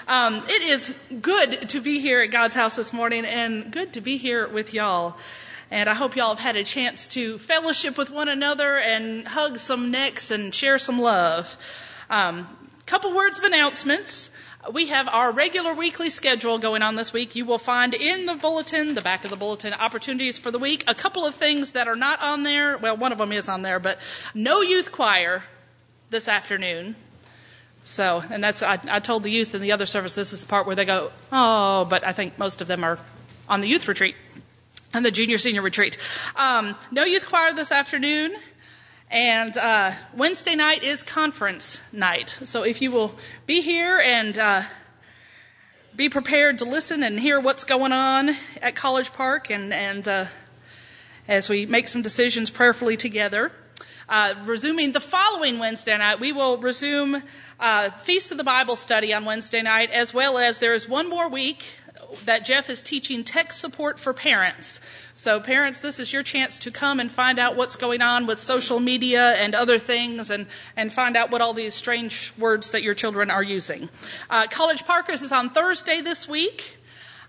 It is good to be here at God's house this morning and good to be here with y'all. And I hope y'all have had a chance to fellowship with one another and hug some necks and share some love. Couple words of announcements. We have our regular weekly schedule going on this week. You will find in the bulletin, the back of the bulletin, opportunities for the week. A couple of things that are not on there. Well, one of them is on there, but no youth choir this afternoon. So, and that's, I told the youth in the other service, this is the part where they go, oh, but I think most of them are on the youth retreat and the junior senior retreat. No youth choir this afternoon. And Wednesday night is conference night. So if you will be here and be prepared to listen and hear what's going on at College Park and as we make some decisions prayerfully together. Resuming the following Wednesday night, we will resume Feast of the Bible study on Wednesday night, as well as there is one more week that Jeff is teaching tech support for parents. So parents, this is your chance to come and find out what's going on with social media and other things and find out what all these strange words that your children are using. College Parkers is on Thursday this week.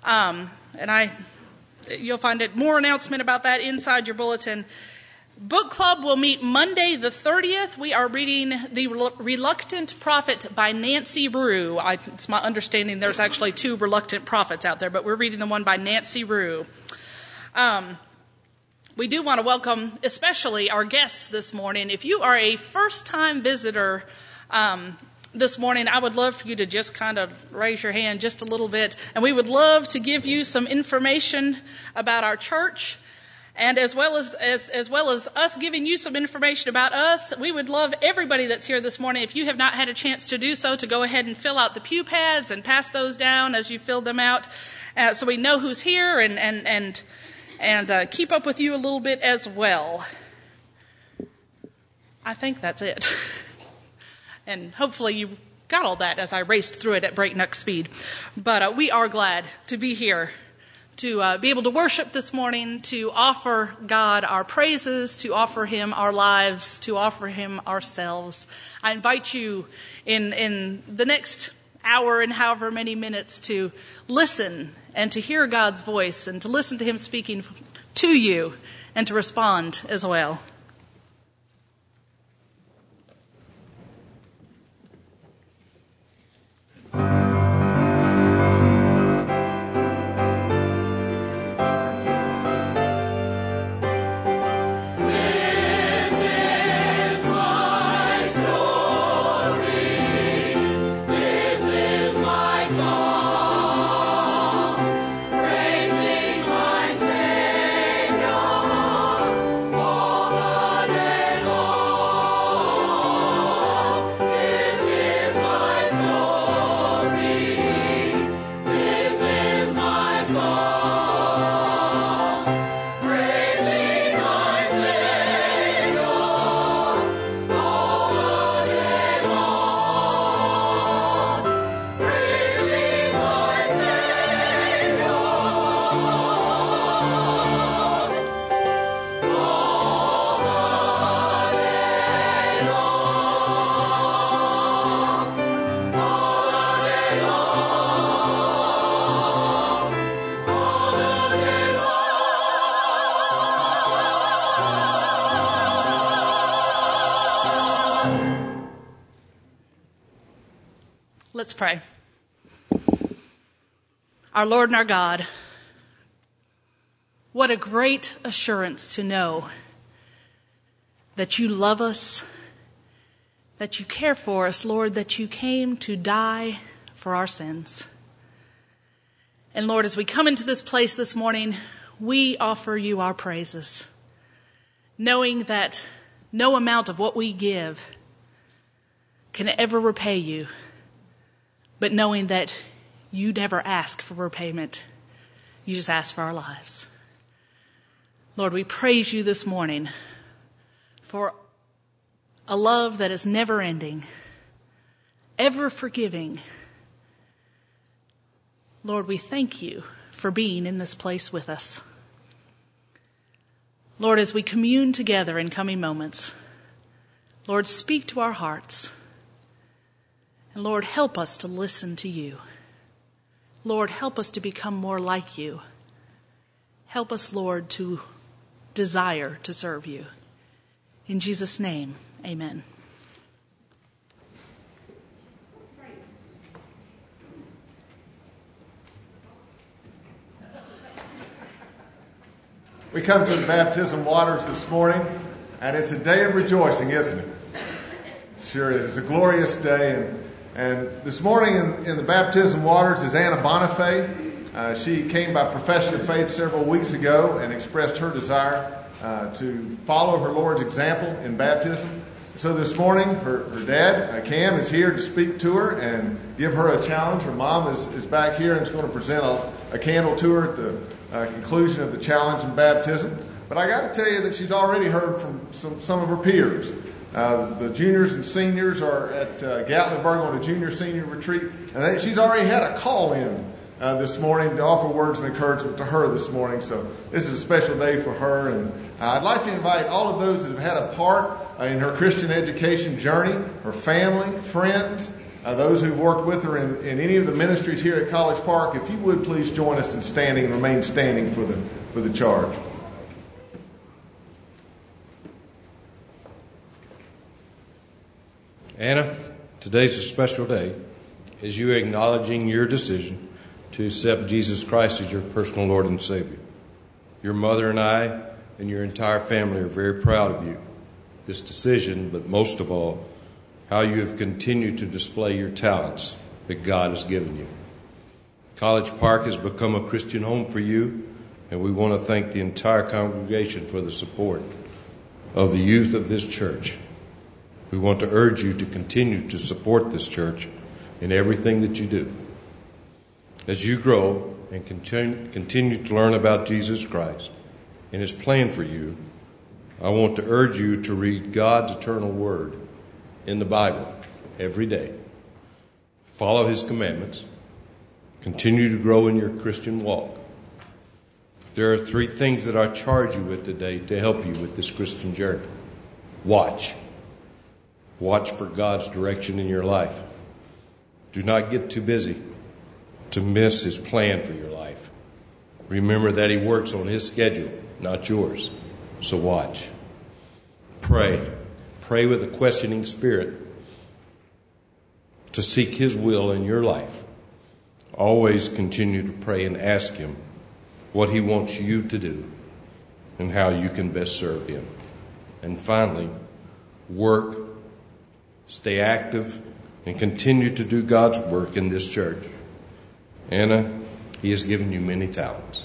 You'll find more announcement about that inside your bulletin. Book Club will meet Monday the 30th. We are reading The Reluctant Prophet by Nancy Rue. It's my understanding there's actually two reluctant prophets out there, but we're reading the one by Nancy Rue. We do want to welcome especially our guests this morning. If you are a first-time visitor this morning, I would love for you to just kind of raise your hand just a little bit, and we would love to give you some information about our church. And as well as us giving you some information about us, we would love everybody that's here this morning, if you have not had a chance to do so, to go ahead and fill out the pew pads and pass those down as you fill them out, so we know who's here and keep up with you a little bit as well. I think that's it. And hopefully you got all that as I raced through it at breakneck speed. But we are glad to be here, to be able to worship this morning, to offer God our praises, to offer Him our lives, to offer Him ourselves. I invite you in the next hour and however many minutes to listen and to hear God's voice and to listen to Him speaking to you and to respond as well. Let's pray. Our Lord and our God, what a great assurance to know that you love us, that you care for us, Lord, that you came to die for our sins. And Lord, as we come into this place this morning, we offer you our praises, knowing that no amount of what we give can ever repay you, but knowing that you never ask for repayment. You just ask for our lives. Lord, we praise you this morning for a love that is never ending, ever forgiving. Lord, we thank you for being in this place with us. Lord, as we commune together in coming moments, Lord, speak to our hearts. And Lord, help us to listen to you. Lord, help us to become more like you. Help us, Lord, to desire to serve you. In Jesus' name, amen. We come to the baptism waters this morning, and it's a day of rejoicing, isn't it? Sure is. It's a glorious day. And this morning in the baptism waters is Anna Bonifay. She came by profession of faith several weeks ago and expressed her desire to follow her Lord's example in baptism. So this morning, her dad, Cam, is here to speak to her and give her a challenge. Her mom is back here and is going to present a candle to her at the conclusion of the challenge in baptism. But I got to tell you that she's already heard from some of her peers. The juniors and seniors are at Gatlinburg on a junior-senior retreat. And she's already had a call in this morning to offer words of encouragement to her this morning. So this is a special day for her. And I'd like to invite all of those that have had a part in her Christian education journey, her family, friends, those who've worked with her in any of the ministries here at College Park, if you would please join us in standing and remain standing for the charge. Anna, today's a special day as you are acknowledging your decision to accept Jesus Christ as your personal Lord and Savior. Your mother and I and your entire family are very proud of you, this decision, but most of all, how you have continued to display your talents that God has given you. College Park has become a Christian home for you, and we want to thank the entire congregation for the support of the youth of this church. We want to urge you to continue to support this church in everything that you do. As you grow and continue to learn about Jesus Christ and His plan for you, I want to urge you to read God's eternal word in the Bible every day. Follow His commandments. Continue to grow in your Christian walk. There are 3 things that I charge you with today to help you with this Christian journey. Watch. Watch for God's direction in your life. Do not get too busy to miss His plan for your life. Remember that He works on His schedule, not yours. So watch. Pray. Pray with a questioning spirit to seek His will in your life. Always continue to pray and ask Him what He wants you to do and how you can best serve Him. And finally, work, stay active, and continue to do God's work in this church. Anna, He has given you many talents.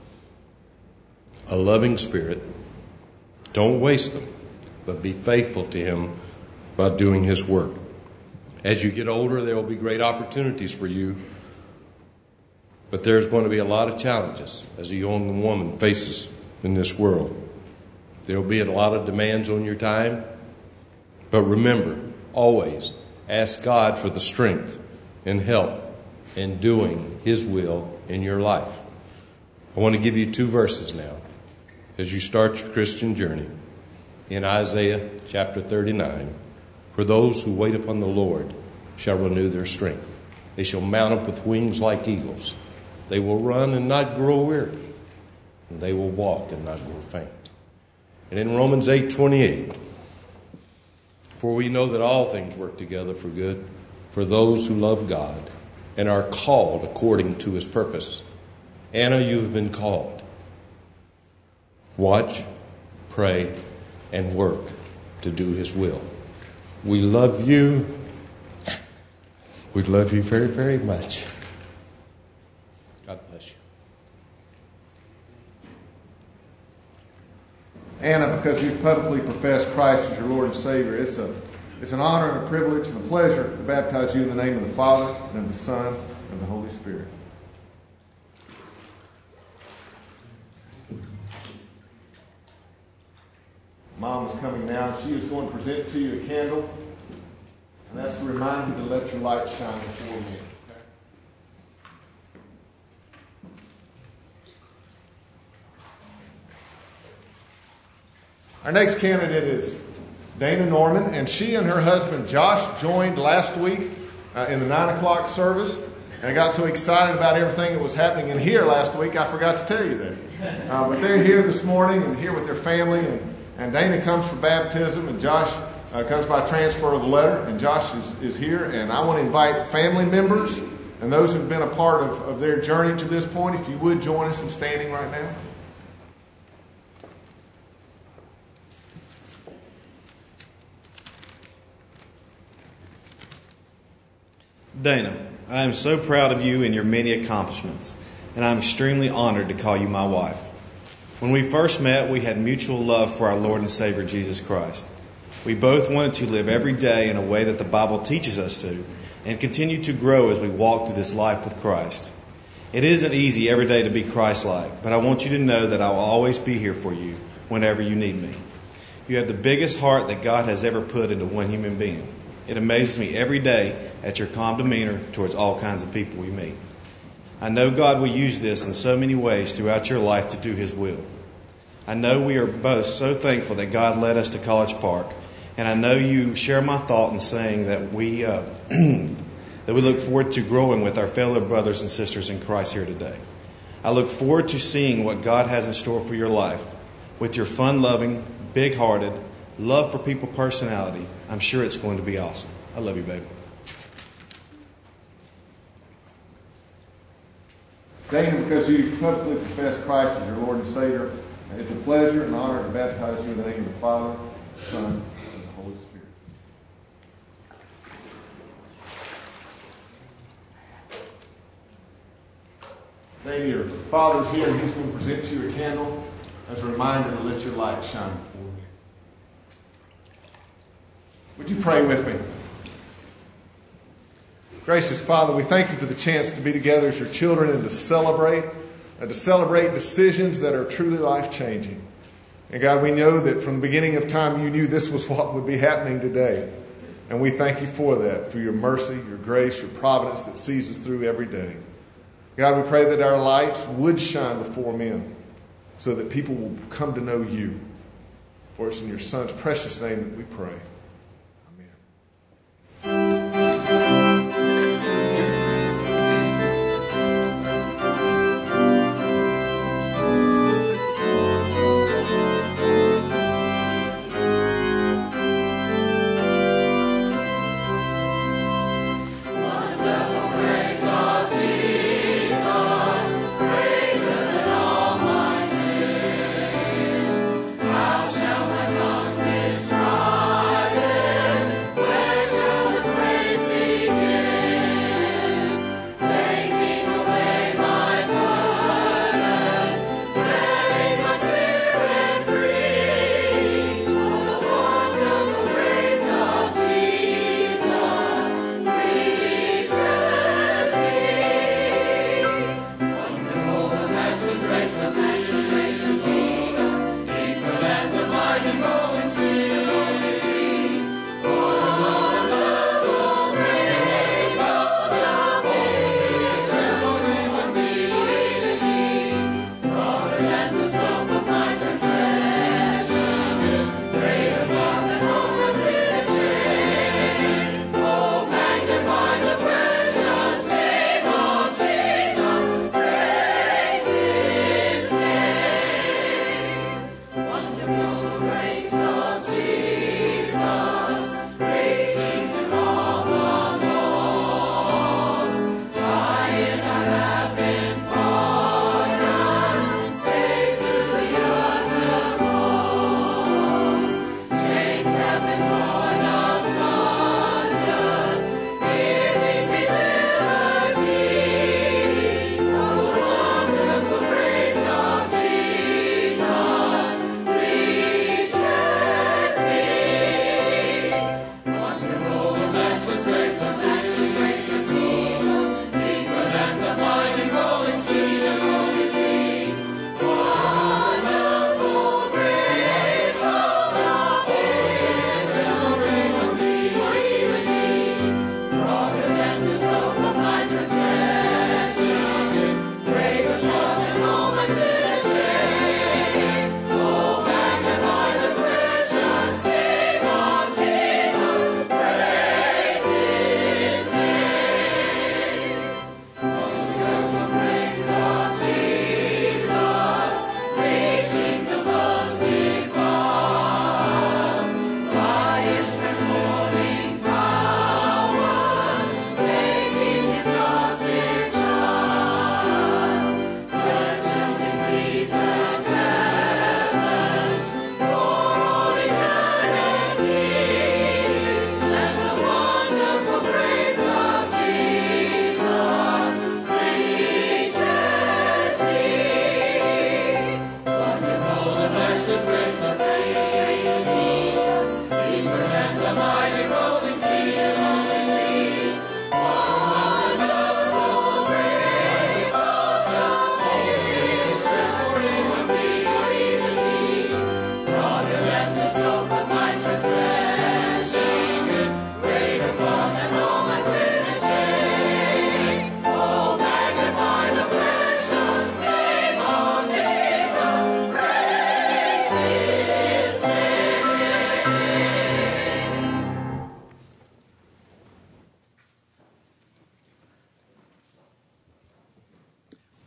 A loving spirit. Don't waste them, but be faithful to Him by doing His work. As you get older, there will be great opportunities for you, but there's going to be a lot of challenges as a young woman faces in this world. There will be a lot of demands on your time, but remember, always ask God for the strength and help in doing His will in your life. I want to give you 2 verses now as you start your Christian journey. In Isaiah chapter 39, for those who wait upon the Lord shall renew their strength. They shall mount up with wings like eagles. They will run and not grow weary. And they will walk and not grow faint. And in Romans 8:28, for we know that all things work together for good for those who love God and are called according to His purpose. Anna, you have been called. Watch, pray, and work to do His will. We love you. We love you very, very much. God bless you. Anna, because you've publicly professed Christ as your Lord and Savior, it's an honor and a privilege and a pleasure to baptize you in the name of the Father, and of the Son, and of the Holy Spirit. Mom is coming now. She is going to present to you a candle, and that's to remind you to let your light shine before me. Our next candidate is Dana Norman, and she and her husband Josh joined last week in the 9 o'clock service. And I got so excited about everything that was happening in here last week, I forgot to tell you that. But they're here this morning and here with their family. And Dana comes for baptism, and Josh comes by transfer of the letter. And Josh is here. And I want to invite family members and those who've been a part of their journey to this point, if you would join us in standing right now. Dana, I am so proud of you and your many accomplishments, and I'm extremely honored to call you my wife. When we first met, we had mutual love for our Lord and Savior Jesus Christ. We both wanted to live every day in a way that the Bible teaches us to, and continue to grow as we walk through this life with Christ. It isn't easy every day to be Christ-like, but I want you to know that I will always be here for you whenever you need me. You have the biggest heart that God has ever put into one human being. It amazes me every day at your calm demeanor towards all kinds of people we meet. I know God will use this in so many ways throughout your life to do His will. I know we are both so thankful that God led us to College Park, and I know you share my thought in saying that we look forward to growing with our fellow brothers and sisters in Christ here today. I look forward to seeing what God has in store for your life. With your fun-loving, big-hearted, love for people personality, I'm sure it's going to be awesome. I love you, baby. Dana, because you publicly profess Christ as your Lord and Savior, it's a pleasure and honor to baptize you in the name of the Father, Son, and the Holy Spirit. Dana, your Father's here, and He's going to present to you a candle as a reminder to let your light shine before me. Would you pray with me? Gracious Father, we thank you for the chance to be together as your children and to celebrate decisions that are truly life-changing. And God, we know that from the beginning of time you knew this was what would be happening today. And we thank you for that, for your mercy, your grace, your providence that sees us through every day. God, we pray that our lights would shine before men so that people will come to know you. For it's in your Son's precious name that we pray. How shall my tongue describe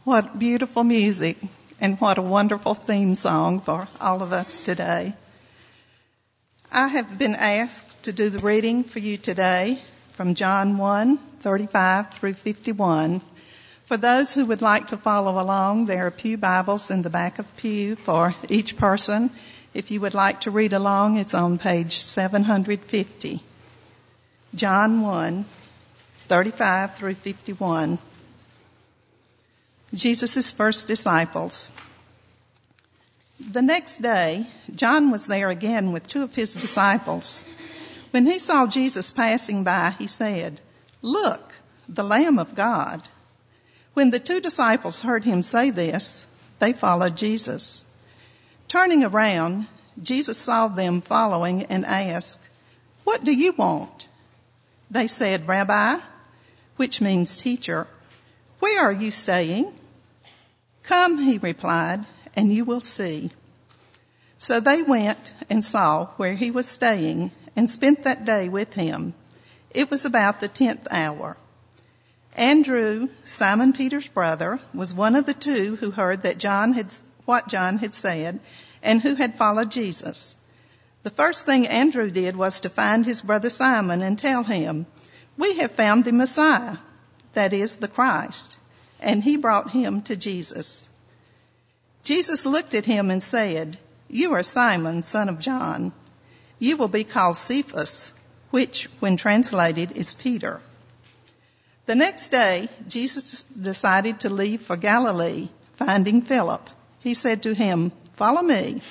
What beautiful music, and what a wonderful theme song for all of us today. I have been asked to do the reading for you today from John 1:35 through 51. For those who would like to follow along, there are pew Bibles in the back of the pew for each person. If you would like to read along, it's on page 750. John 1:35 through 51. Jesus' first disciples. The next day, John was there again with two of his disciples. When he saw Jesus passing by, he said, "Look, the Lamb of God." When the two disciples heard him say this, they followed Jesus. Turning around, Jesus saw them following and asked, "What do you want?" They said, "Rabbi," which means teacher, "where are you staying?" "Come," he replied, "and you will see." So they went and saw where he was staying and spent that day with him. It was about the 10th hour. Andrew, Simon Peter's brother, was one of the two who heard that what John had said and who had followed Jesus. The first thing Andrew did was to find his brother Simon and tell him, "We have found the Messiah," that is, the Christ. And he brought him to Jesus. Jesus looked at him and said, "You are Simon, son of John. You will be called Cephas," which, when translated, is Peter. The next day, Jesus decided to leave for Galilee. Finding Philip, he said to him, "Follow me."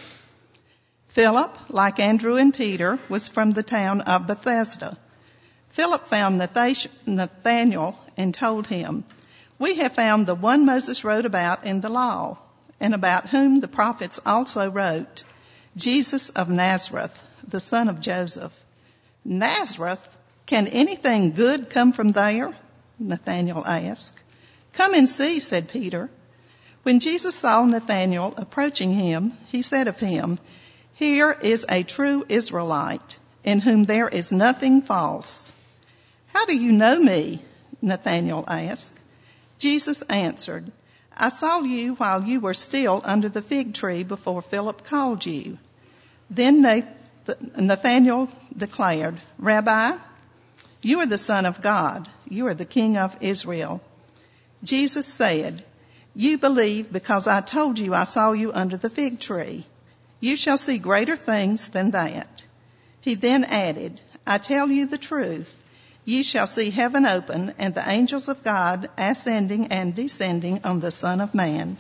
Philip, like Andrew and Peter, was from the town of Bethsaida. Philip found Nathanael and told him, "We have found the one Moses wrote about in the law, and about whom the prophets also wrote, Jesus of Nazareth, the son of Joseph." "Nazareth? Can anything good come from there?" Nathanael asked. "Come and see," said Peter. When Jesus saw Nathanael approaching him, he said of him, "Here is a true Israelite, in whom there is nothing false." "How do you know me?" Nathanael asked. Jesus answered, "I saw you while you were still under the fig tree before Philip called you." Then Nathanael declared, "Rabbi, you are the Son of God. You are the King of Israel." Jesus said, "You believe because I told you I saw you under the fig tree. You shall see greater things than that." He then added, "I tell you the truth. You shall see heaven open and the angels of God ascending and descending on the Son of Man."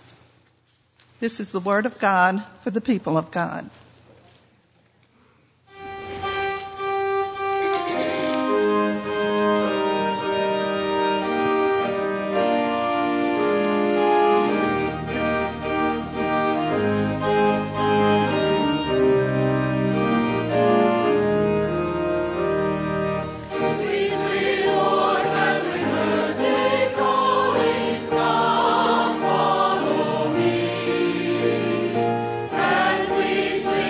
This is the word of God for the people of God. We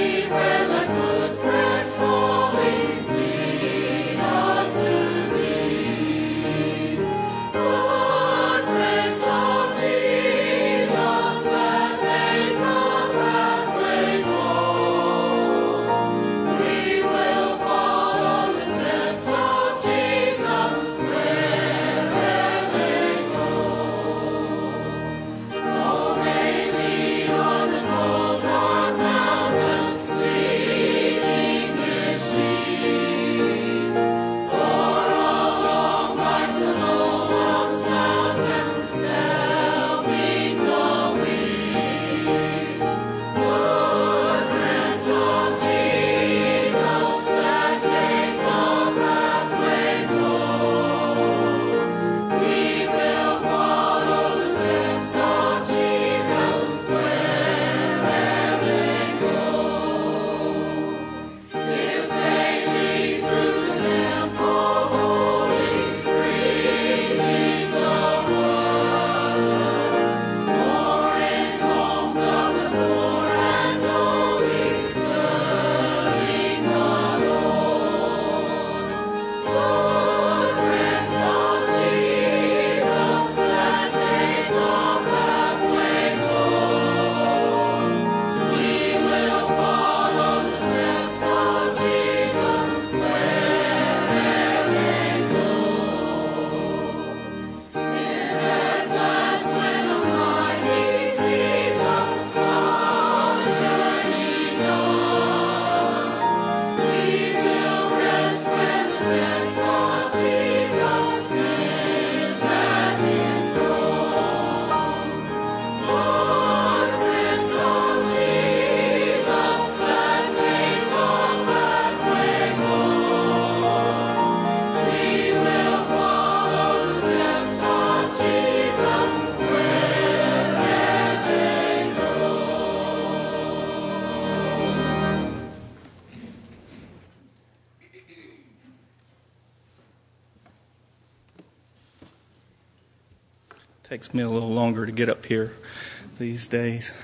Takes me a little longer to get up here these days.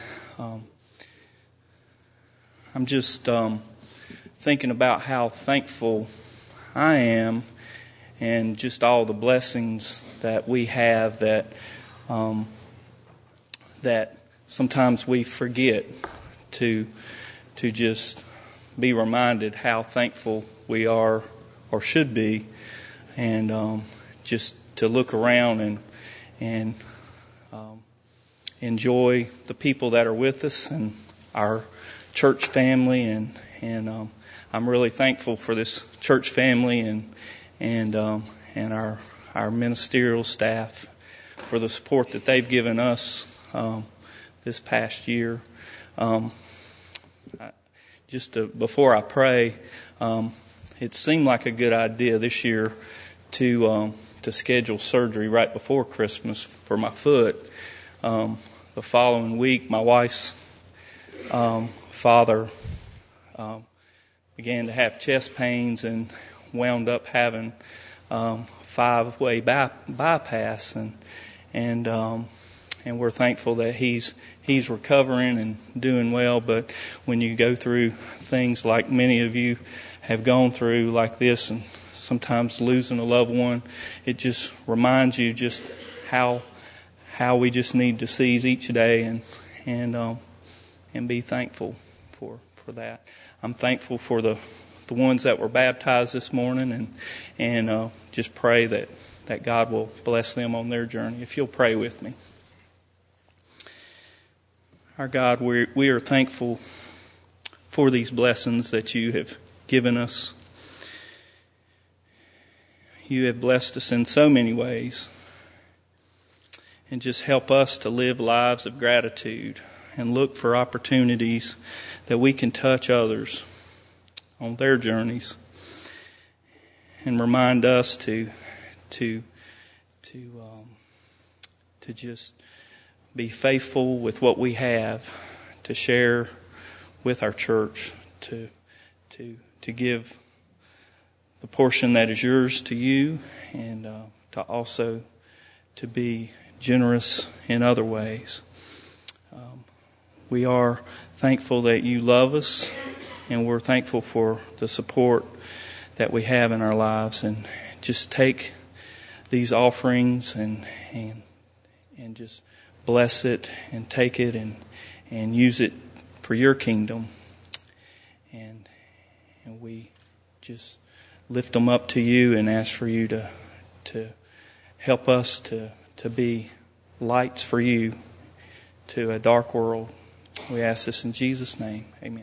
I'm just thinking about how thankful I am, and just all the blessings that we have that that sometimes we forget to just be reminded how thankful we are or should be, and just to look around and enjoy the people that are with us and our church family, and I'm really thankful for this church family and our ministerial staff for the support that they've given us this past year. Before I pray, it seemed like a good idea this year to schedule surgery right before Christmas for my foot. The following week, my wife's father began to have chest pains and wound up having 5-way bypass, and we're thankful that he's recovering and doing well. But when you go through things like many of you have gone through like this, and sometimes losing a loved one, it just reminds you just how we just need to seize each day and be thankful for that. I'm thankful for the ones that were baptized this morning, and just pray that God will bless them on their journey. If you'll pray with me. Our God, we are thankful for these blessings that you have given us. You have blessed us in so many ways. And just help us to live lives of gratitude and look for opportunities that we can touch others on their journeys, and remind us to just be faithful with what we have to share with our church, to give the portion that is yours to you, and to also to be generous in other ways. We are thankful that you love us, and we're thankful for the support that we have in our lives. And just take these offerings and just bless it and take it and use it for your kingdom. And we just lift them up to you and ask for you to help us to be lights for you to a dark world. We ask this in Jesus' name. Amen.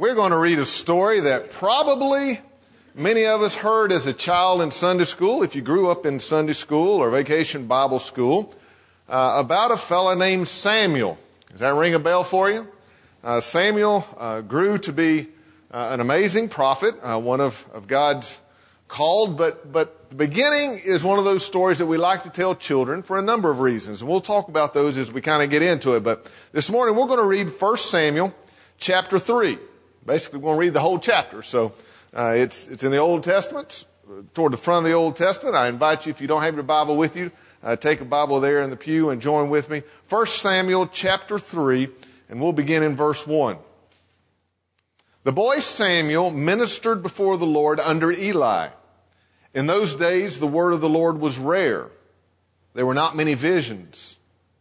We're going to read a story that probably many of us heard as a child in Sunday school, if you grew up in Sunday school or vacation Bible school, about a fella named Samuel. Does that ring a bell for you? Samuel grew to be an amazing prophet, one of God's called, but the beginning is one of those stories that we like to tell children for a number of reasons. And we'll talk about those as we kind of get into it. But this morning we're going to read 1 Samuel chapter 3. Basically, we're going to read the whole chapter. So it's in the Old Testament, toward the front of the Old Testament. I invite you, if you don't have your Bible with you, take a Bible there in the pew and join with me. 1 Samuel chapter 3, and we'll begin in verse 1. The boy Samuel ministered before the Lord under Eli. In those days, the word of the Lord was rare. There were not many visions.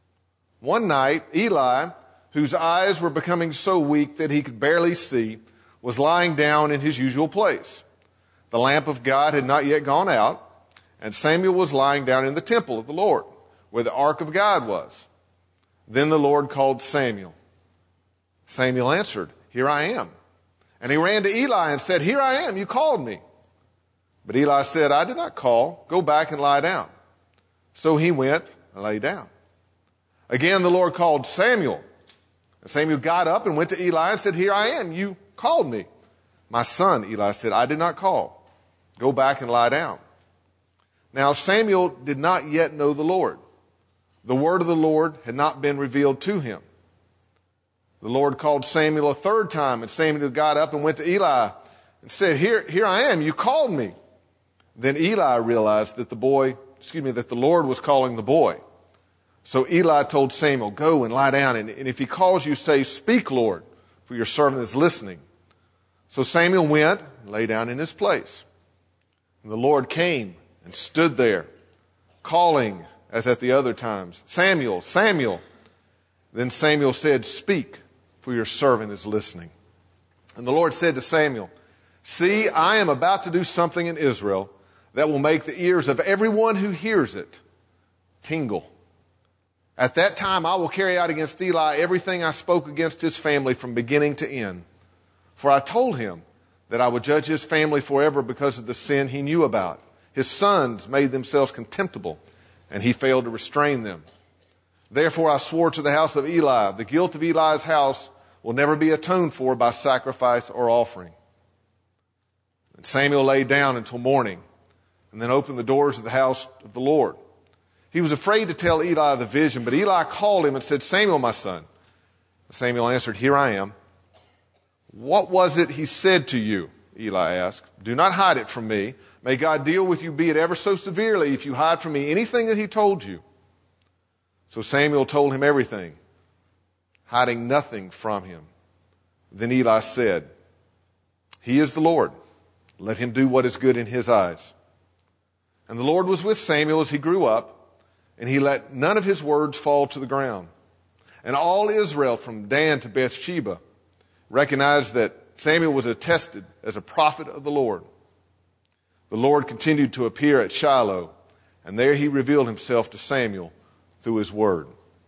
One night, Eli, whose eyes were becoming so weak that he could barely see, was lying down in his usual place. The lamp of God had not yet gone out, and Samuel was lying down in the temple of the Lord, where the ark of God was. Then the Lord called Samuel. Samuel answered, "Here I am." And he ran to Eli and said, "Here I am, you called me." But Eli said, "I did not call. Go back and lie down." So he went and lay down. Again the Lord called Samuel. And Samuel got up and went to Eli and said, "Here I am, you called me." "My son," Eli said, "I did not call. Go back and lie down." Now Samuel did not yet know the Lord. The word of the Lord had not been revealed to him. The Lord called Samuel a third time, and Samuel got up and went to Eli and said, Here I am, you called me." Then Eli realized that the Lord was calling the boy. So Eli told Samuel, "Go and lie down, and if he calls you, say, 'Speak, Lord, for your servant is listening.'" So Samuel went and lay down in his place. And the Lord came and stood there, calling as at the other times, "Samuel, Samuel." Then Samuel said, "Speak, for your servant is listening." And the Lord said to Samuel, "See, I am about to do something in Israel that will make the ears of everyone who hears it tingle. At that time I will carry out against Eli everything I spoke against his family from beginning to end. For I told him that I would judge his family forever because of the sin he knew about. His sons made themselves contemptible, and he failed to restrain them. Therefore I swore to the house of Eli, the guilt of Eli's house will never be atoned for by sacrifice or offering." And Samuel lay down until morning, and then opened the doors of the house of the Lord. He was afraid to tell Eli the vision, but Eli called him and said, "Samuel, my son." Samuel answered, "Here I am." "What was it he said to you?" Eli asked. "Do not hide it from me. May God deal with you, be it ever so severely, if you hide from me anything that he told you." So Samuel told him everything, hiding nothing from him. Then Eli said, "He is the Lord. Let him do what is good in his eyes." And the Lord was with Samuel as he grew up, and he let none of his words fall to the ground. And all Israel from Dan to Bathsheba recognized that Samuel was attested as a prophet of the Lord. The Lord continued to appear at Shiloh, and there he revealed himself to Samuel through his word.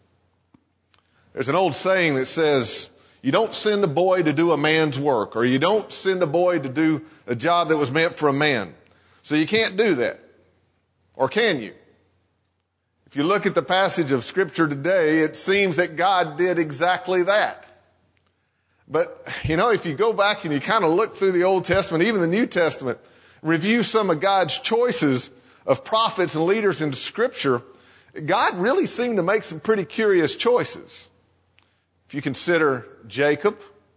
There's an old saying that says, you don't send a boy to do a man's work, or you don't send a boy to do a job that was meant for a man. So you can't do that. Or can you? If you look at the passage of Scripture today, it seems that God did exactly that. But, if you go back and you kind of look through the Old Testament, even the New Testament, review some of God's choices of prophets and leaders into Scripture, God really seemed to make some pretty curious choices. If you consider Jacob,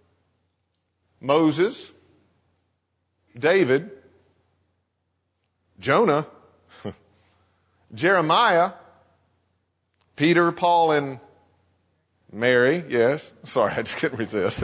Moses, David, Jonah, Jeremiah, Peter, Paul, and Mary, yes. Sorry, I just couldn't resist.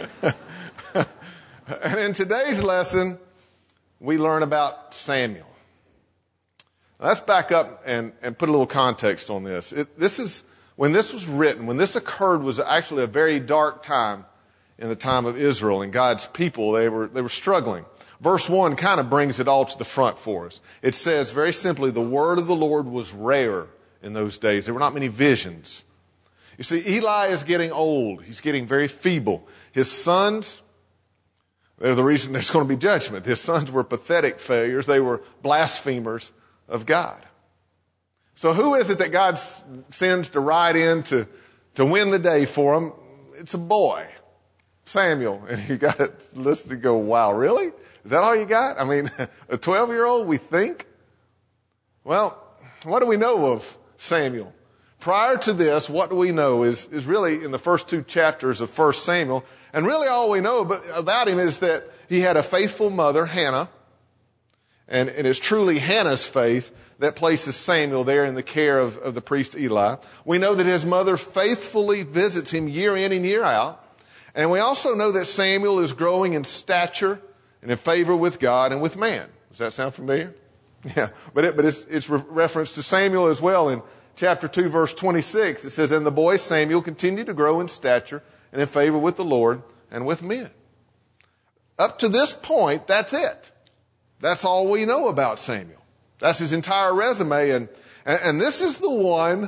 And in today's lesson, we learn about Samuel. Now, let's back up and put a little context on this. When this was written, when this occurred, was actually a very dark time in the time of Israel and God's people. They were struggling. Verse 1 kind of brings it all to the front for us. It says very simply, the word of the Lord was rare in those days. There were not many visions. You see, Eli is getting old. He's getting very feeble. His sons They're the reason there's going to be judgment. His sons were pathetic failures. They were blasphemers of God. So who is it that God sends to ride in to win the day for him? It's a boy, Samuel. And you got to listen to go, wow, really? Is that all you got? I mean, a 12-year-old, we think? Well, what do we know of Samuel? Prior to this, what do we know is really in the first 2 chapters of 1 Samuel. And really all we know about him is that he had a faithful mother, Hannah. And it's truly Hannah's faith that places Samuel there in the care of the priest Eli. We know that his mother faithfully visits him year in and year out. And we also know that Samuel is growing in stature and in favor with God and with man. Does that sound familiar? Yeah, but it's reference to Samuel as well. In chapter 2, verse 26, it says, "And the boy Samuel continued to grow in stature and in favor with the Lord and with men." Up to this point, that's it. That's all we know about Samuel. That's his entire resume. And this is the one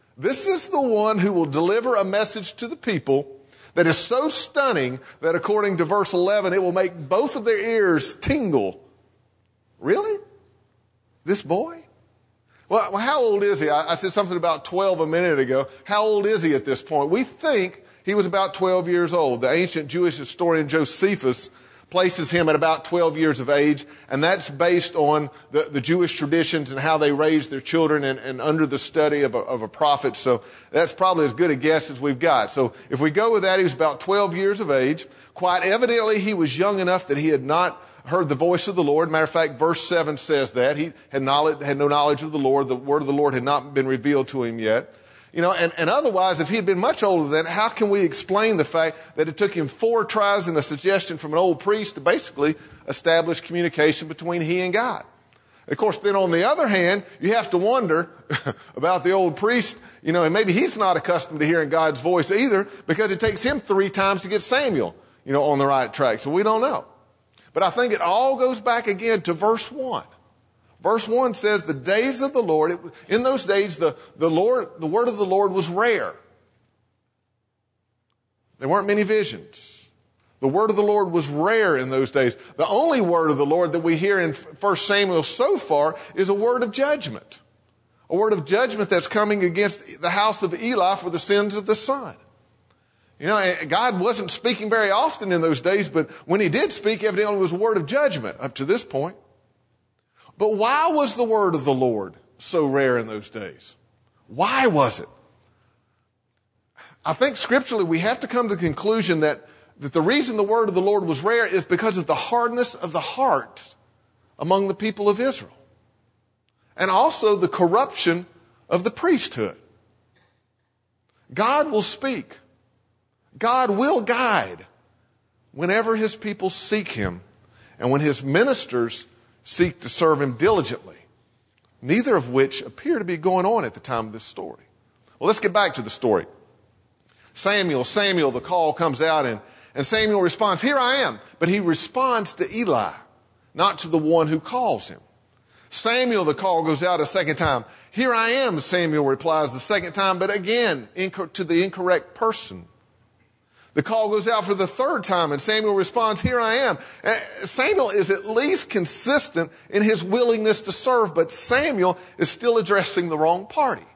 who will deliver a message to the people that is so stunning that according to verse 11, it will make both of their ears tingle. Really? This boy? Well, how old is he? I said something about 12 a minute ago. How old is he at this point? We think he was about 12 years old. The ancient Jewish historian Josephus places him at about 12 years of age, and that's based on the Jewish traditions and how they raised their children and under the study of a prophet. So that's probably as good a guess as we've got. So if we go with that, he was about 12 years of age. Quite evidently, he was young enough that he had not heard the voice of the Lord. Matter of fact, verse 7 says that. He had no knowledge of the Lord. The word of the Lord had not been revealed to him yet. You know, and otherwise, if he had been much older than that, how can we explain the fact that it took him 4 tries and a suggestion from an old priest to basically establish communication between he and God? Of course, then on the other hand, you have to wonder about the old priest, you know, and maybe he's not accustomed to hearing God's voice either, because it takes him 3 times to get Samuel, you know, on the right track. So we don't know. But I think it all goes back again to verse 1. Verse 1 says, the days of the Lord, in those days, the word of the Lord was rare. There weren't many visions. The word of the Lord was rare in those days. The only word of the Lord that we hear in 1 Samuel so far is a word of judgment. A word of judgment that's coming against the house of Eli for the sins of the son. You know, God wasn't speaking very often in those days, but when he did speak, evidently it was a word of judgment up to this point. But why was the word of the Lord so rare in those days? Why was it? I think scripturally we have to come to the conclusion that the reason the word of the Lord was rare is because of the hardness of the heart among the people of Israel. And also the corruption of the priesthood. God will speak. God will guide whenever his people seek him and when his ministers seek to serve him diligently, neither of which appear to be going on at the time of this story. Well, let's get back to the story. Samuel, the call comes out and Samuel responds, "Here I am." But he responds to Eli, not to the one who calls him. Samuel, the call goes out a second time. "Here I am," Samuel replies the second time, but again, to the incorrect person. The call goes out for the third time, and Samuel responds, "Here I am." Samuel is at least consistent in his willingness to serve, but Samuel is still addressing the wrong party.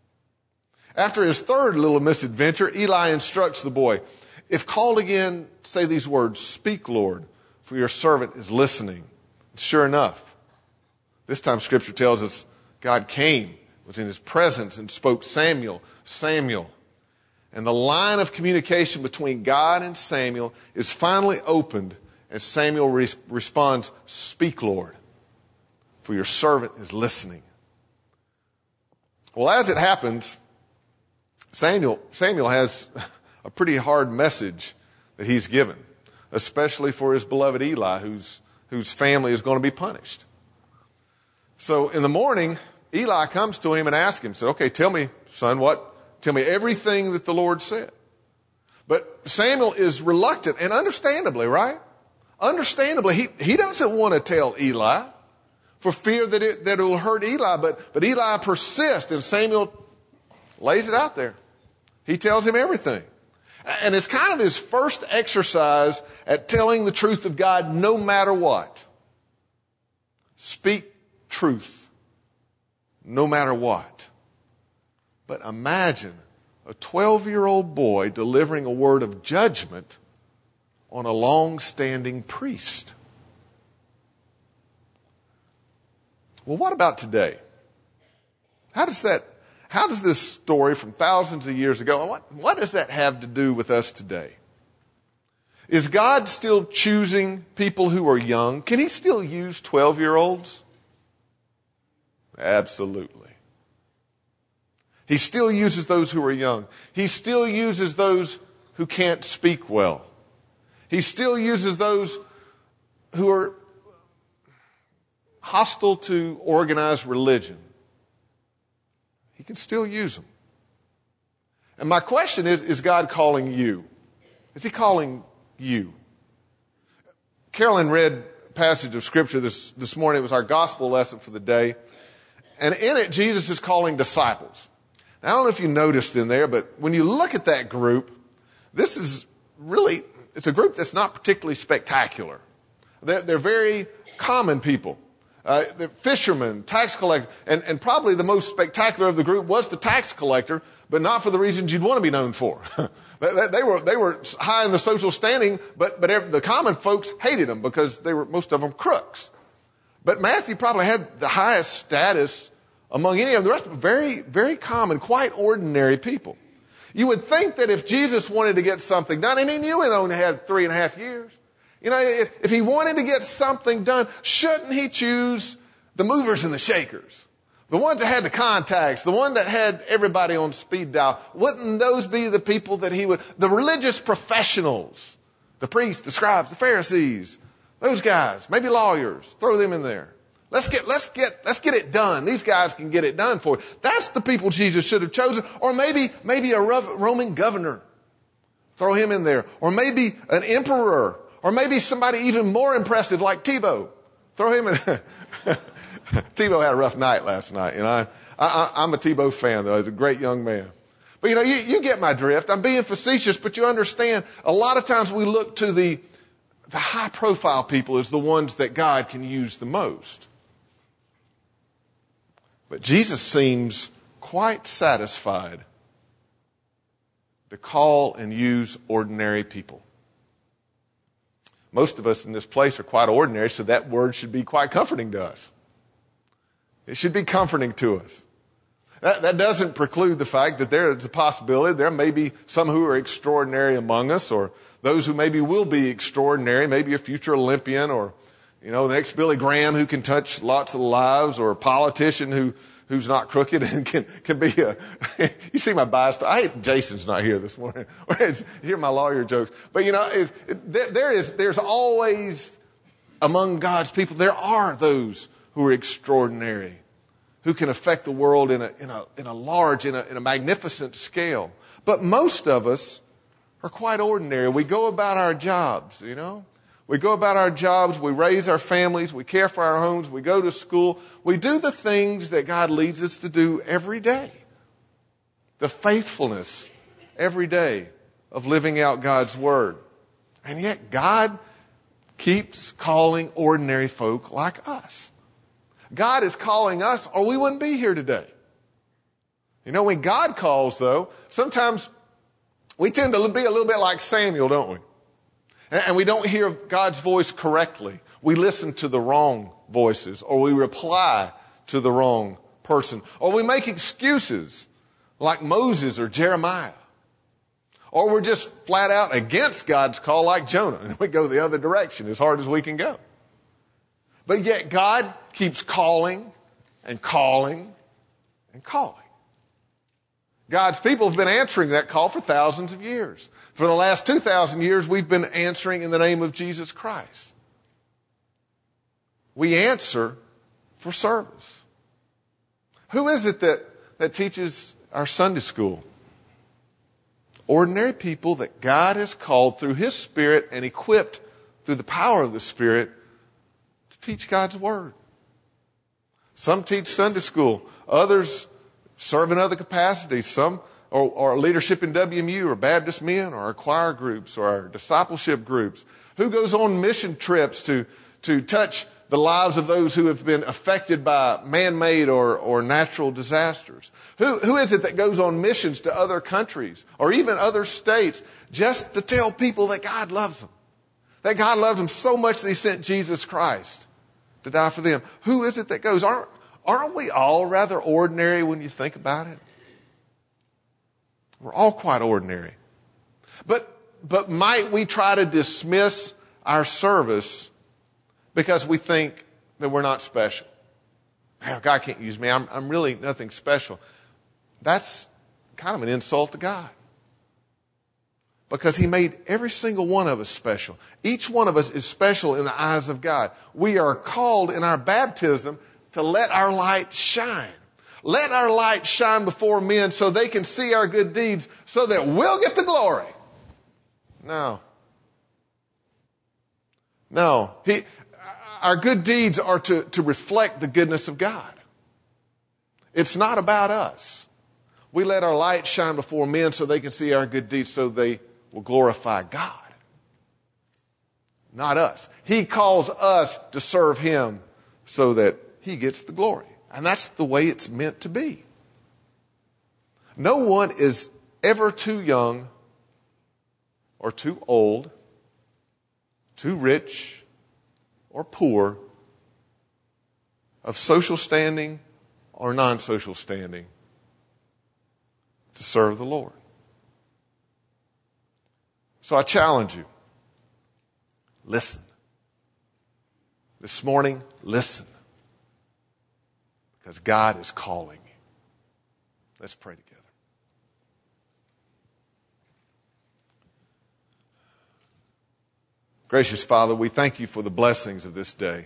After his third little misadventure, Eli instructs the boy, "If called again, say these words, 'Speak, Lord, for your servant is listening.'" Sure enough, this time Scripture tells us God came, was in his presence, and spoke, "Samuel, Samuel." And the line of communication between God and Samuel is finally opened as Samuel responds, "Speak, Lord, for your servant is listening." Well, as it happens, Samuel has a pretty hard message that he's given, especially for his beloved Eli, whose family is going to be punished. So in the morning, Eli comes to him and asks him, said, "Okay, tell me, son, tell me everything that the Lord said." But Samuel is reluctant, and understandably, right? Understandably, he doesn't want to tell Eli for fear that it will hurt Eli, but Eli persists, and Samuel lays it out there. He tells him everything. And it's kind of his first exercise at telling the truth of God no matter what. Speak truth no matter what. But imagine a 12-year-old boy delivering a word of judgment on a long-standing priest. Well, what about today? How does this story from thousands of years ago, what does that have to do with us today? Is God still choosing people who are young? Can he still use 12-year-olds? Absolutely. He still uses those who are young. He still uses those who can't speak well. He still uses those who are hostile to organized religion. He can still use them. And my question is God calling you? Is he calling you? Carolyn read a passage of Scripture this morning. It was our gospel lesson for the day. And in it, Jesus is calling disciples. Now, I don't know if you noticed in there, but when you look at that group, this is really, it's a group that's not particularly spectacular. They're very common people. The fishermen, tax collector, and probably the most spectacular of the group was the tax collector, but not for the reasons you'd want to be known for. They were high in the social standing, but the common folks hated them because they were, most of them, crooks. But Matthew probably had the highest status among any of them. The rest of them, very, very common, quite ordinary people. You would think that if Jesus wanted to get something done, and he knew he only had 3.5 years, if he wanted to get something done, shouldn't he choose the movers and the shakers? The ones that had the contacts, the one that had everybody on speed dial. Wouldn't those be the people that he would, the religious professionals, the priests, the scribes, the Pharisees, those guys, maybe lawyers, throw them in there. Let's get it done. These guys can get it done for you. That's the people Jesus should have chosen. Or maybe a Roman governor. Throw him in there. Or maybe an emperor. Or maybe somebody even more impressive like Tebow. Throw him in. Tebow had a rough night last night. I'm a Tebow fan, though. He's a great young man. But, you get my drift. I'm being facetious, but you understand, a lot of times we look to the high-profile people as the ones that God can use the most. But Jesus seems quite satisfied to call and use ordinary people. Most of us in this place are quite ordinary, so that word should be quite comforting to us. It should be comforting to us. That doesn't preclude the fact that there is a possibility there may be some who are extraordinary among us, or those who maybe will be extraordinary, maybe a future Olympian, or the next Billy Graham who can touch lots of lives, or a politician who's not crooked and can be a. You see my bias. I hate Jason's not here this morning. Hear my lawyer jokes, but there's always among God's people there are those who are extraordinary, who can affect the world in a large, in a magnificent scale. But most of us are quite ordinary. We go about our jobs, We go about our jobs, we raise our families, we care for our homes, we go to school. We do the things that God leads us to do every day. The faithfulness every day of living out God's Word. And yet God keeps calling ordinary folk like us. God is calling us, or we wouldn't be here today. When God calls, though, sometimes we tend to be a little bit like Samuel, don't we? And we don't hear God's voice correctly. We listen to the wrong voices, or we reply to the wrong person, or we make excuses like Moses or Jeremiah. Or we're just flat out against God's call like Jonah, and we go the other direction as hard as we can go. But yet God keeps calling and calling and calling. God's people have been answering that call for thousands of years. For the last 2,000 years, we've been answering in the name of Jesus Christ. We answer for service. Who is it that teaches our Sunday school? Ordinary people that God has called through His Spirit and equipped through the power of the Spirit to teach God's Word. Some teach Sunday school. Others serve in other capacities. Some or leadership in WMU or Baptist men or our choir groups or our discipleship groups? Who goes on mission trips to touch the lives of those who have been affected by man-made or natural disasters? Who is it that goes on missions to other countries or even other states just to tell people that God loves them? That God loves them so much that He sent Jesus Christ to die for them. Who is it that goes? Aren't we all rather ordinary when you think about it? We're all quite ordinary. But might we try to dismiss our service because we think that we're not special? God can't use me. I'm really nothing special. That's kind of an insult to God. Because He made every single one of us special. Each one of us is special in the eyes of God. We are called in our baptism to let our light shine. Let our light shine before men so they can see our good deeds so that we'll get the glory. No. Our good deeds are to reflect the goodness of God. It's not about us. We let our light shine before men so they can see our good deeds so they will glorify God. Not us. He calls us to serve Him so that He gets the glory. And that's the way it's meant to be. No one is ever too young or too old, too rich or poor, of social standing or non-social standing, to serve the Lord. So I challenge you, listen. This morning, listen. Because God is calling you. Let's pray together. Gracious Father, we thank You for the blessings of this day.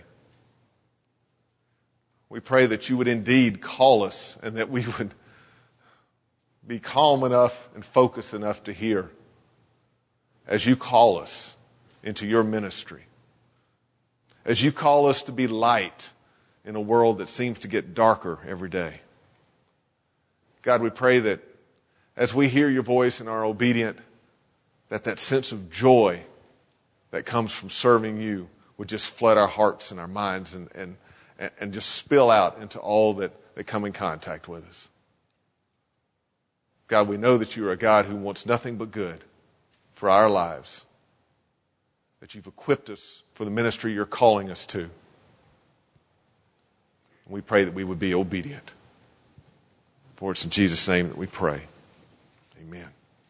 We pray that You would indeed call us and that we would be calm enough and focused enough to hear as You call us into Your ministry. As You call us to be light in a world that seems to get darker every day. God, we pray that as we hear Your voice and are obedient, that sense of joy that comes from serving You would just flood our hearts and our minds and just spill out into all that come in contact with us. God, we know that You are a God who wants nothing but good for our lives, that You've equipped us for the ministry You're calling us to. We pray that we would be obedient. For it's in Jesus' name that we pray. Amen.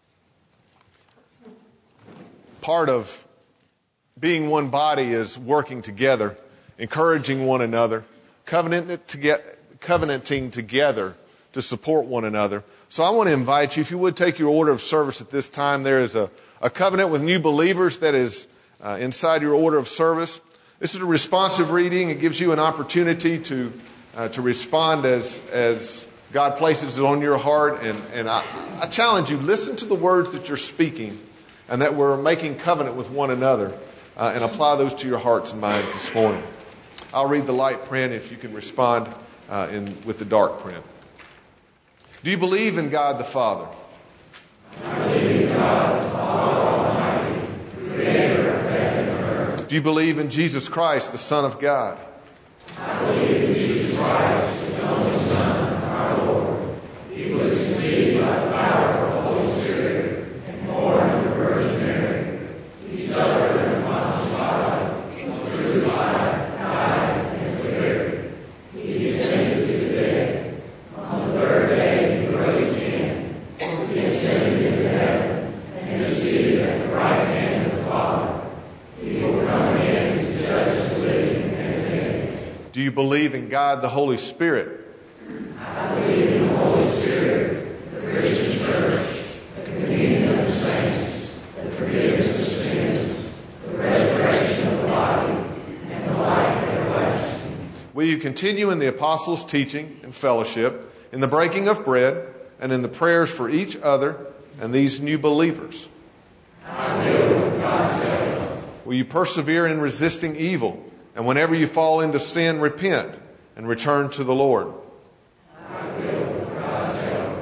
Part of being one body is working together, encouraging one another, covenanting together to support one another. So I want to invite you, if you would take your order of service at this time. There is a covenant with new believers that is inside your order of service. This is a responsive reading. It gives you an opportunity to respond as God places it on your heart. And I challenge you, listen to the words that you're speaking and that we're making covenant with one another, and apply those to your hearts and minds this morning. I'll read the light print if you can respond with the dark print. Do you believe in God the Father? I believe in God the Father Almighty, Creator of heaven and earth. Do you believe in Jesus Christ, the Son of God? I believe in Jesus Christ, the only Son of our Lord. He was conceived by the power of the Holy Spirit and born of the Virgin Mary. He suffered in the Pontius Pilate, was crucified, died, and was buried. He descended to the dead. On the third day He rose again. He ascended into heaven and is seated at the right hand of the Father. He will come again to judge the living and the dead. Do you believe in God the Holy Spirit? I believe in the Holy Spirit, the Christian Church, the communion of the saints, the forgiveness of sins, the resurrection of the body, and the life everlasting. Will you continue in the apostles' teaching and fellowship, in the breaking of bread, and in the prayers for each other and these new believers? I will, with God's help. Will you persevere in resisting evil, and whenever you fall into sin, repent and return to the Lord? I will, with God's help.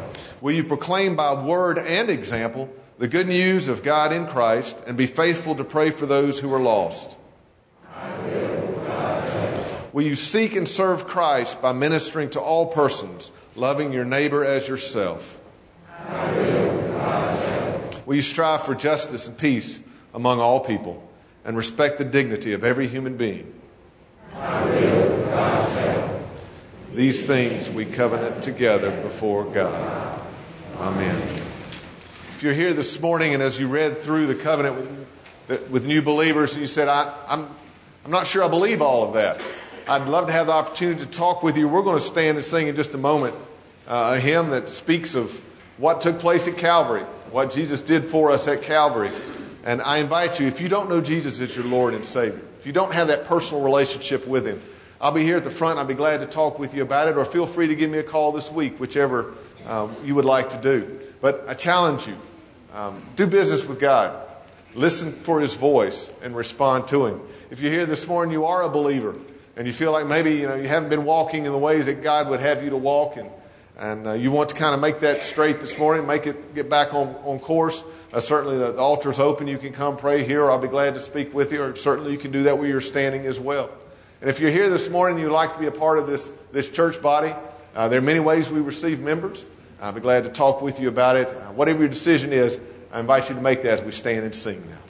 Will you proclaim by word and example the good news of God in Christ and be faithful to pray for those who are lost? I will, for God's sake. Will you seek and serve Christ by ministering to all persons, loving your neighbor as yourself? I will, for God's sake. Will you strive for justice and peace among all people and respect the dignity of every human being? I will, for God's sake. These things we covenant together before God. Amen. If you're here this morning and as you read through the covenant with new believers and you said, I'm not sure I believe all of that, I'd love to have the opportunity to talk with you. We're going to stand and sing in just a moment a hymn that speaks of what took place at Calvary, what Jesus did for us at Calvary. And I invite you, if you don't know Jesus as your Lord and Savior, if you don't have that personal relationship with Him, I'll be here at the front. I'll be glad to talk with you about it, or feel free to give me a call this week, whichever you would like to do. But I challenge you, do business with God. Listen for His voice and respond to Him. If you're here this morning, you are a believer, and you feel like maybe you haven't been walking in the ways that God would have you to walk, and you want to kind of make that straight this morning, get back on course. Certainly the altar's open. You can come pray here, or I'll be glad to speak with you, or certainly you can do that where you're standing as well. And if you're here this morning and you'd like to be a part of this church body, there are many ways we receive members. I'll be glad to talk with you about it. Whatever your decision is, I invite you to make that as we stand and sing now.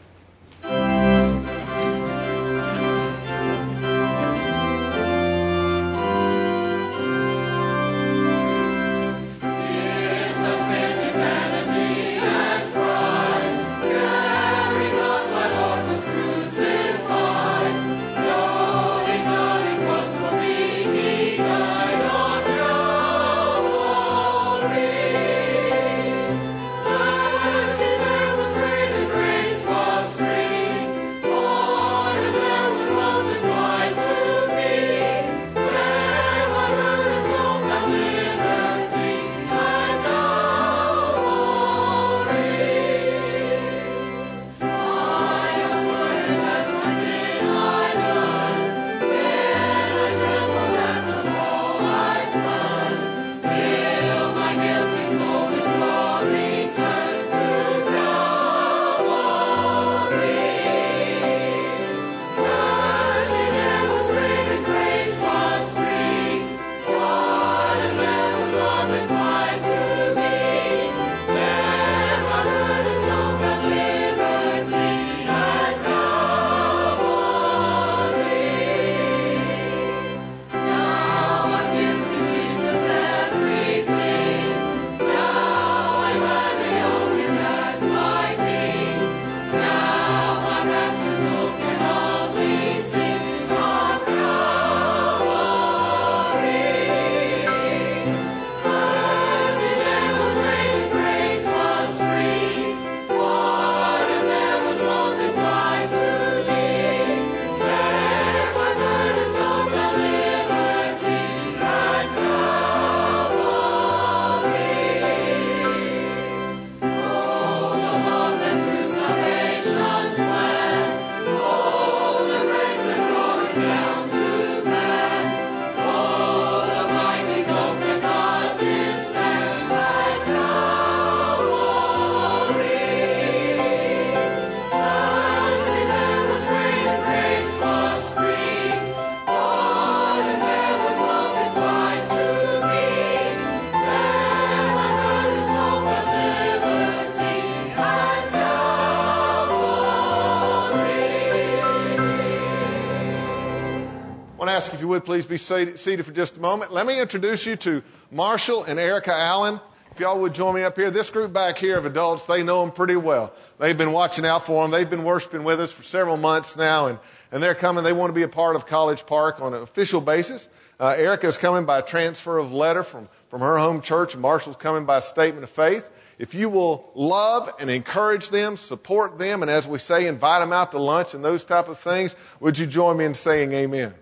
If you would please be seated for just a moment. Let me introduce you to Marshall and Erica Allen. If y'all would join me up here. This group back here of adults, they know them pretty well. They've been watching out for them. They've been worshiping with us for several months now, and they're coming. They want to be a part of College Park on an official basis. Erica's coming by a transfer of letter from her home church. Marshall's coming by a statement of faith. If you will love and encourage them, support them, and as we say, invite them out to lunch and those type of things, would you join me in saying amen?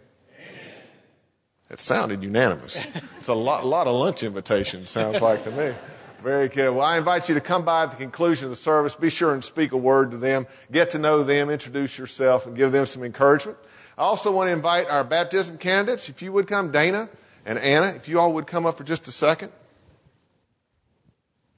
It sounded unanimous. It's a lot of lunch invitations, sounds like to me. Very good. Well, I invite you to come by at the conclusion of the service. Be sure and speak a word to them. Get to know them, introduce yourself, and give them some encouragement. I also want to invite our baptism candidates. If you would come, Dana and Anna, if you all would come up for just a second.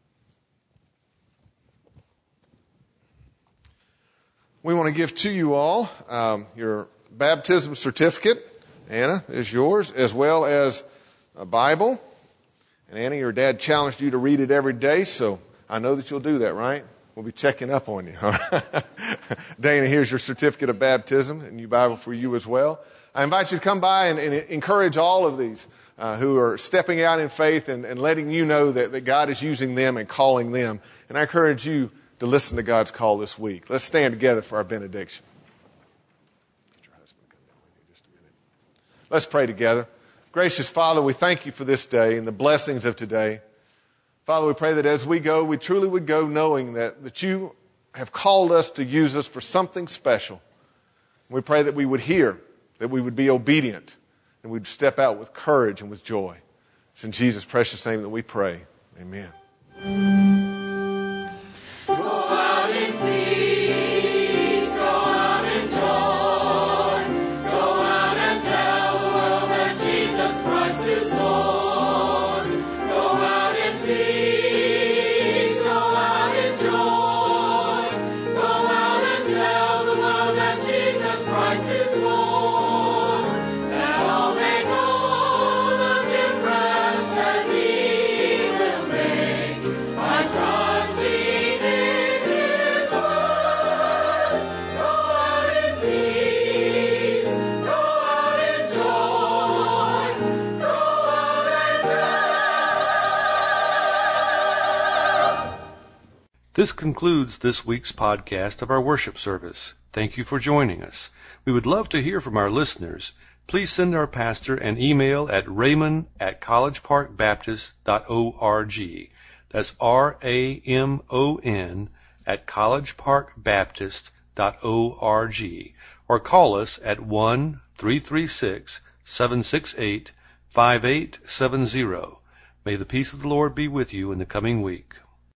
we want to give to you all your baptism certificate. Anna, is yours, as well as a Bible. And Anna, your dad challenged you to read it every day, so I know that you'll do that, right? We'll be checking up on you. Dana, here's your certificate of baptism, and your Bible for you as well. I invite you to come by and encourage all of these who are stepping out in faith and letting you know that God is using them and calling them. And I encourage you to listen to God's call this week. Let's stand together for our benediction. Get your husband to come down with you just a minute. Let's pray together. Gracious Father, we thank you for this day and the blessings of today. Father, we pray that as we go, we truly would go knowing that you have called us to use us for something special. We pray that we would hear, that we would be obedient, and we'd step out with courage and with joy. It's in Jesus' precious name that we pray. Amen. Go out in peace, go out in joy, go out and tell the world that Jesus Christ is Lord. Go out in peace, go out in joy, go out and tell the world that Jesus Christ is Lord. That all may know the difference that He will make by trusting in His word. Go out in peace, go out in joy, go out and tell. This concludes this week's podcast of our worship service. Thank you for joining us. We would love to hear from our listeners. Please send our pastor an email at raymond@collegeparkbaptist.org. That's RAMON @collegeparkbaptist.org. Or call us at 1-336-768-5870. May the peace of the Lord be with you in the coming week.